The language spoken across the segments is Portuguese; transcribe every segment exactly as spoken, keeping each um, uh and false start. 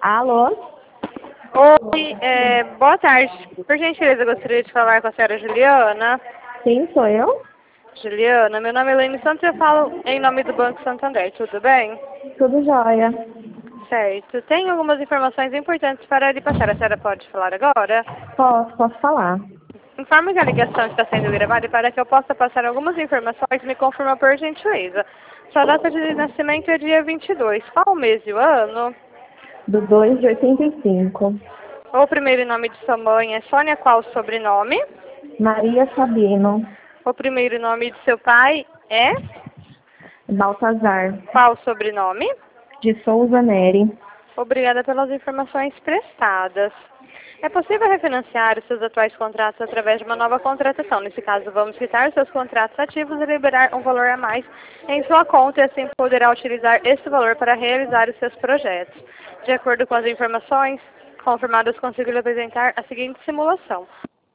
Alô? Oi, é, boa tarde. Por gentileza, eu gostaria de falar com a senhora Juliana. Sim, sou eu? Juliana, meu nome é Elaine Santos e eu falo em nome do Banco Santander, tudo bem? Tudo jóia. Certo. Tenho algumas informações importantes para lhe passar. A senhora pode falar agora? Posso, posso falar. Informe que a ligação está sendo gravada e para que eu possa passar algumas informações, me confirma por gentileza. Sua data de nascimento é dia vinte e dois. Qual o mês e o ano? Do dois de oitenta e cinco. O primeiro nome de sua mãe é Sônia, qual o sobrenome? Maria Sabino. O primeiro nome de seu pai é? Baltazar. Qual o sobrenome? De Souza Neri. Obrigada pelas informações prestadas. É possível refinanciar os seus atuais contratos através de uma nova contratação. Nesse caso, vamos quitar os seus contratos ativos e liberar um valor a mais em sua conta e assim poderá utilizar esse valor para realizar os seus projetos. De acordo com as informações confirmadas, consigo lhe apresentar a seguinte simulação.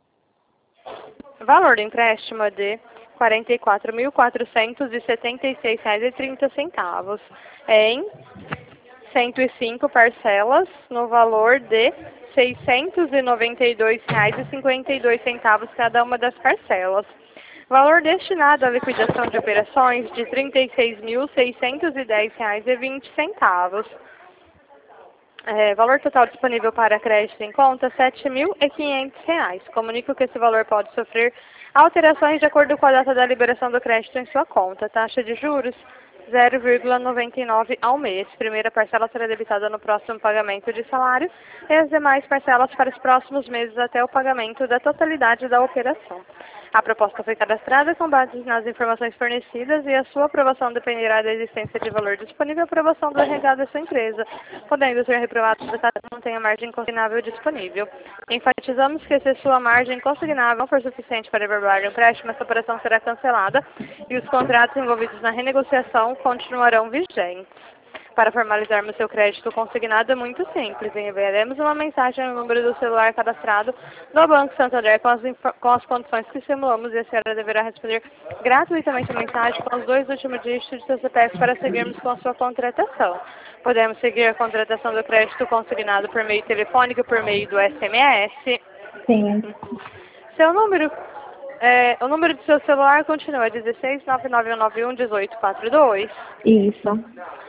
O valor do empréstimo é de quarenta e quatro mil quatrocentos e setenta e seis reais e trinta centavos em cento e cinco parcelas no valor de seiscentos e noventa e dois reais e cinquenta e dois centavos cada uma das parcelas. Valor destinado à liquidação de operações de trinta e seis mil seiscentos e dez reais e vinte centavos. É, valor total disponível para crédito em conta, sete mil e quinhentos reais. Comunico que esse valor pode sofrer alterações de acordo com a data da liberação do crédito em sua conta. Taxa de juros, zero vírgula noventa e nove ao mês. Primeira parcela será debitada no próximo pagamento de salário e as demais parcelas para os próximos meses até o pagamento da totalidade da operação. A proposta foi cadastrada com base nas informações fornecidas e a sua aprovação dependerá da existência de valor disponível e aprovação do agregado da sua empresa, podendo ser reprovado caso não tenha margem consignável disponível. Enfatizamos que se a sua margem consignável não for suficiente para verbalizar o empréstimo, essa operação será cancelada e os contratos envolvidos na renegociação continuarão vigentes. Para formalizarmos seu crédito consignado é muito simples. Enviaremos uma mensagem no número do celular cadastrado no Banco Santander com as, com as condições que simulamos e a senhora deverá responder gratuitamente a mensagem com os dois últimos dígitos de seu C P F para seguirmos com a sua contratação. Podemos seguir a contratação do crédito consignado por meio telefônico, por meio do S M S. Sim. Seu número, é, o número do seu celular continua dezesseis, nove nove um nove um, dezoito quarenta e dois. Isso.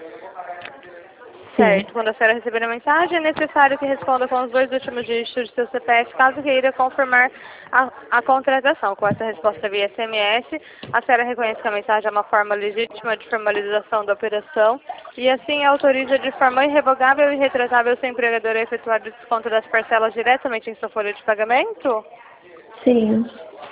Certo. Quando a senhora receber a mensagem, é necessário que responda com os dois últimos dígitos de seu C P F, caso queira confirmar a, a contratação. Com essa resposta via S M S, a senhora reconhece que a mensagem é uma forma legítima de formalização da operação e assim autoriza de forma irrevogável e retratável seu empregador a efetuar o desconto das parcelas diretamente em sua folha de pagamento? Sim.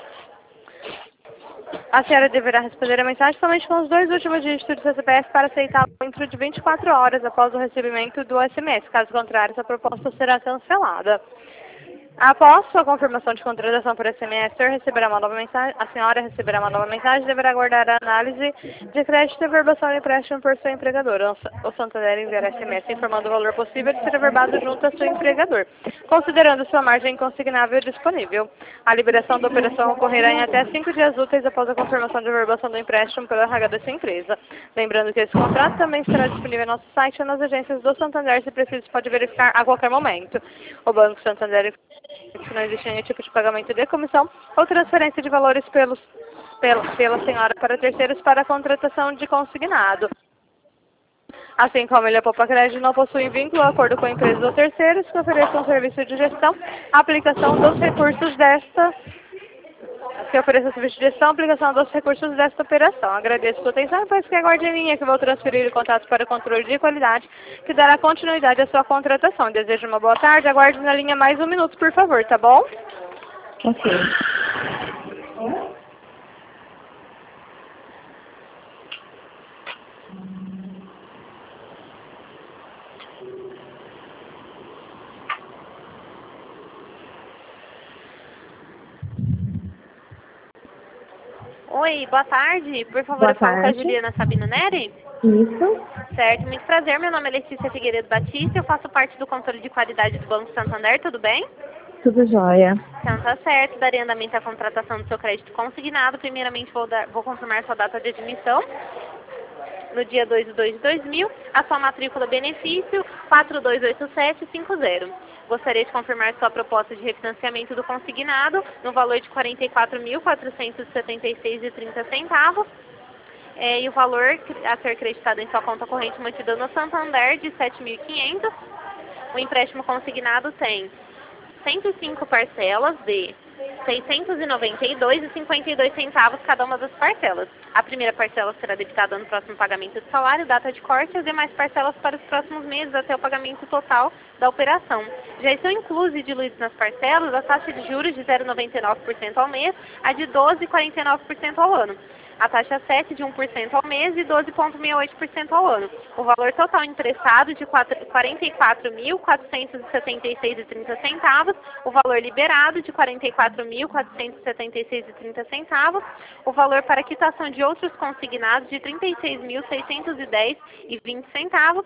A senhora deverá responder a mensagem somente com os dois últimos dígitos do seu C P F para aceitá-lo dentro de vinte e quatro horas após o recebimento do S M S. Caso contrário, essa proposta será cancelada. Após sua confirmação de contratação por S M S, a senhora receberá uma nova mensagem, a senhora receberá uma nova mensagem e deverá aguardar a análise de crédito e averbação do empréstimo por seu empregador. O Santander enviará S M S informando o valor possível de ser averbado junto a seu empregador, considerando sua margem consignável disponível. A liberação da operação ocorrerá em até cinco dias úteis após a confirmação de averbação do empréstimo pelo R H da sua empresa. Lembrando que esse contrato também estará disponível no nosso site e nas agências do Santander, se preciso pode verificar a qualquer momento. O Banco Santander não existe nenhum tipo de pagamento de comissão ou transferência de valores pelos, pela, pela senhora para terceiros para a contratação de consignado. Assim como ele, a Poupa Crédito, não possui vínculo ou acordo com empresas ou terceiros que ofereçam serviço de gestão, aplicação dos recursos desta que ofereça serviço de gestão, aplicação dos recursos desta operação. Agradeço sua atenção e peço que aguarde em linha que vou transferir o contato para o controle de qualidade que dará continuidade à sua contratação. Desejo uma boa tarde. Aguarde na linha mais um minuto, por favor, tá bom? Ok. Oi, boa tarde. Por favor, Boa eu falo com a tarde. Juliana Sabino Neri. Isso. Certo, muito prazer. Meu nome é Letícia Figueiredo Batista. Eu faço parte do controle de qualidade do Banco Santander. Tudo bem? Tudo jóia. Então tá certo. Darei andamento à contratação do seu crédito consignado. Primeiramente vou, dar, vou confirmar sua data de admissão. no dia dois de dois de dois mil, a sua matrícula benefício quatro dois oito sete cinco zero. Gostaria de confirmar sua proposta de refinanciamento do consignado no valor de quarenta e quatro mil, quatrocentos e setenta e seis reais e trinta centavos. É, e o valor a ser creditado em sua conta corrente mantida no Santander de sete mil e quinhentos. O empréstimo consignado tem cento e cinco parcelas de seiscentos e noventa e dois reais e cinquenta e dois centavos cada uma das parcelas. A primeira parcela será debitada no próximo pagamento do salário, data de corte, e as demais parcelas para os próximos meses até o pagamento total da operação. Já estão inclusos e diluídos nas parcelas a taxa de juros de zero vírgula noventa e nove por cento ao mês, a de doze vírgula quarenta e nove por cento ao ano, a taxa sete de um por cento ao mês e doze vírgula sessenta e oito por cento ao ano. O valor total emprestado de quarenta e quatro mil, quatrocentos e setenta e seis reais e trinta centavos, o valor liberado de quarenta e quatro mil, quatrocentos e setenta e seis reais e trinta centavos, o valor para quitação de outros consignados de trinta e seis mil, seiscentos e dez reais e vinte centavos,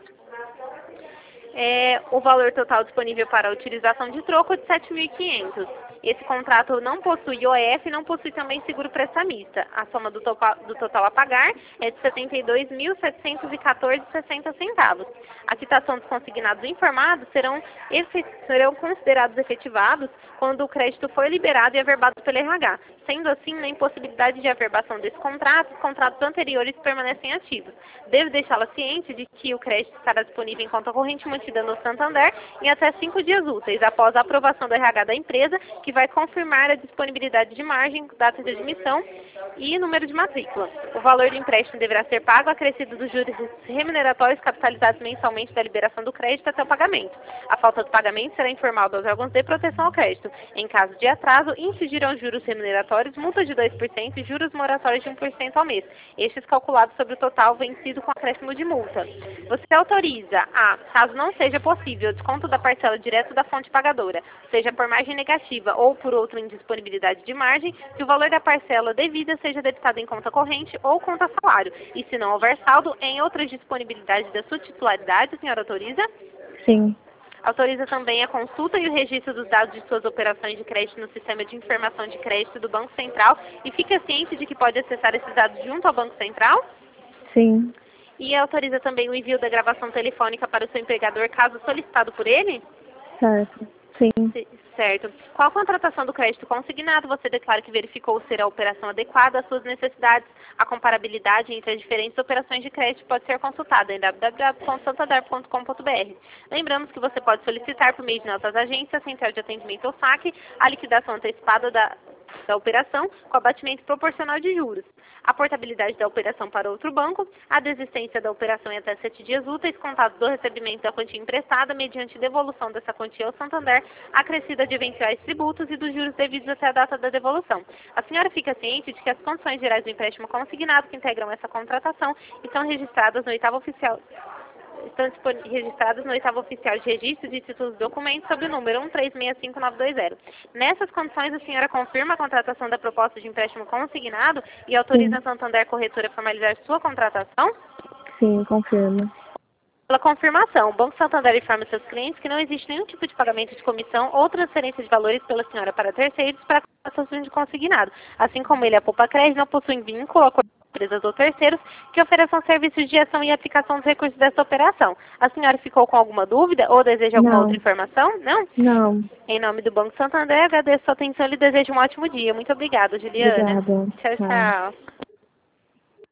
é, o valor total disponível para a utilização de troco de sete mil e quinhentos. Esse contrato não possui O F e não possui também seguro prestamista. A soma do, topa, do total a pagar é de setenta e dois mil, setecentos e quatorze reais e sessenta centavos. A quitação dos consignados informados serão, serão considerados efetivados quando o crédito for liberado e averbado pelo R H. Sendo assim, na impossibilidade de averbação desse contrato, os contratos anteriores permanecem ativos. Devo deixá-la ciente de que o crédito estará disponível em conta corrente mantida no Santander em até cinco dias úteis, após a aprovação do R H da empresa, que vai confirmar a disponibilidade de margem, data de admissão e número de matrícula. O valor do empréstimo deverá ser pago acrescido dos juros remuneratórios capitalizados mensalmente da liberação do crédito até o pagamento. A falta do pagamento será informada aos órgãos de proteção ao crédito. Em caso de atraso, incidirão juros remuneratórios, multa de dois por cento e juros moratórios de um por cento ao mês, estes calculados sobre o total vencido com acréscimo de multa. Você autoriza a, caso não seja possível, o desconto da parcela direto da fonte pagadora, seja por margem negativa ou por outra indisponibilidade de margem, que o valor da parcela devida seja debitado em conta corrente ou conta salário, e se não houver saldo, em outras disponibilidades da sua titularidade, a senhora autoriza? Sim. Autoriza também a consulta e o registro dos dados de suas operações de crédito no sistema de informação de crédito do Banco Central e fica ciente de que pode acessar esses dados junto ao Banco Central? Sim. E autoriza também o envio da gravação telefônica para o seu empregador, caso solicitado por ele? Certo. Sim. Certo. Qual a contratação do crédito consignado você declara que verificou ser a operação adequada às suas necessidades? A comparabilidade entre as diferentes operações de crédito pode ser consultada em w w w ponto santander ponto com ponto b r. Lembramos que você pode solicitar por meio de nossas agências, central de atendimento ao saque, a liquidação antecipada da da operação com abatimento proporcional de juros, a portabilidade da operação para outro banco, a desistência da operação em até sete dias úteis, contados do recebimento da quantia emprestada, mediante devolução dessa quantia ao Santander, acrescida de eventuais tributos e dos juros devidos até a data da devolução. A senhora fica ciente de que as condições gerais do empréstimo consignado que integram essa contratação estão registradas no oitavo oficial estão registradas no oitavo oficial de registro de títulos e documentos sob o número um três seis cinco nove dois zero. Nessas condições, a senhora confirma a contratação da proposta de empréstimo consignado e autoriza a Santander Corretora a formalizar sua contratação? Sim, confirmo. Pela confirmação, o Banco Santander informa seus clientes que não existe nenhum tipo de pagamento de comissão ou transferência de valores pela senhora para terceiros para a contratação de consignado. Assim como ele e a Poupa Crédito não possuem vínculo com empresas ou terceiros que ofereçam serviços de ação e aplicação dos recursos dessa operação. A senhora ficou com alguma dúvida ou deseja alguma Não. outra informação? Não? Não. Em nome do Banco Santander, agradeço a sua atenção e lhe desejo um ótimo dia. Muito obrigada, Juliana. Obrigada. Tchau, Tchau. tchau.